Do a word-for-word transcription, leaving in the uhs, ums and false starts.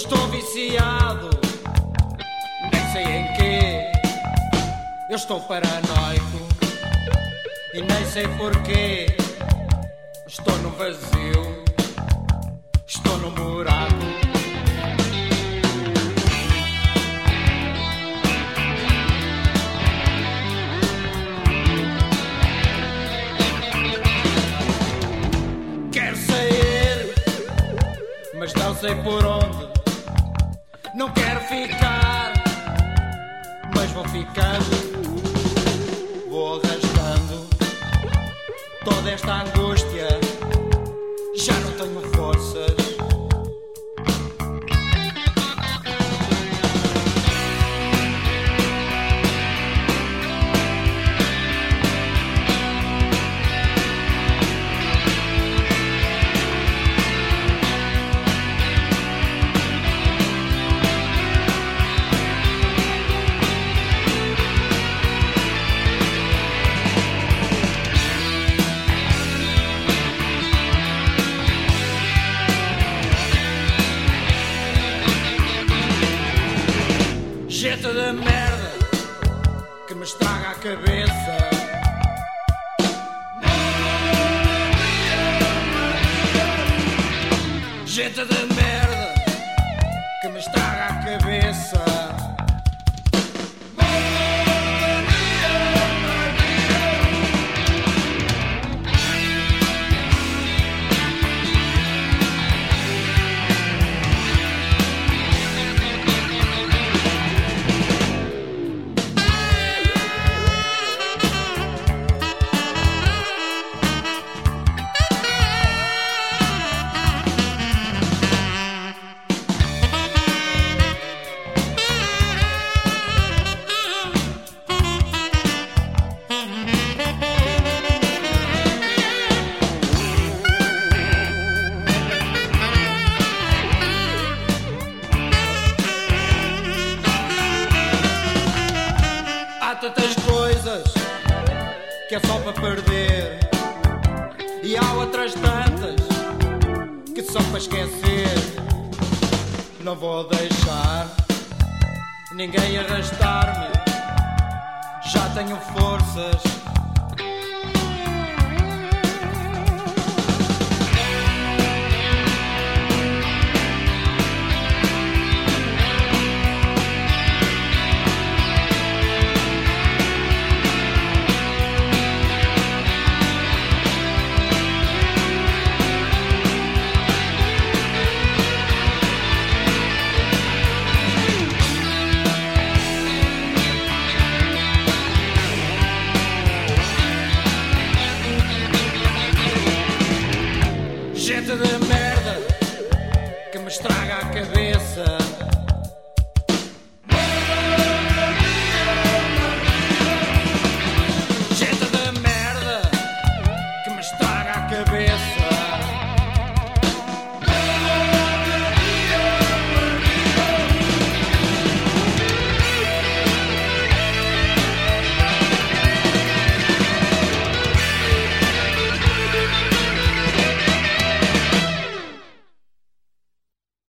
estou viciado, nem sei em quê. Eu estou paranoico e nem sei porquê. Estou num vazio, estou num buraco. Quero sair, mas não sei por onde. Não quero ficar, mas vou ficando. Vou arrastando toda esta angústia. Já não tenho forças. Gente de merda que me estraga a cabeça. Gente de merda que me estraga a cabeça. Há tantas coisas que é só para perder, e há outras tantas que são para esquecer. Não vou deixar ninguém arrastar-me, já tenho forças. Gente de merda que me estraga a cabeça.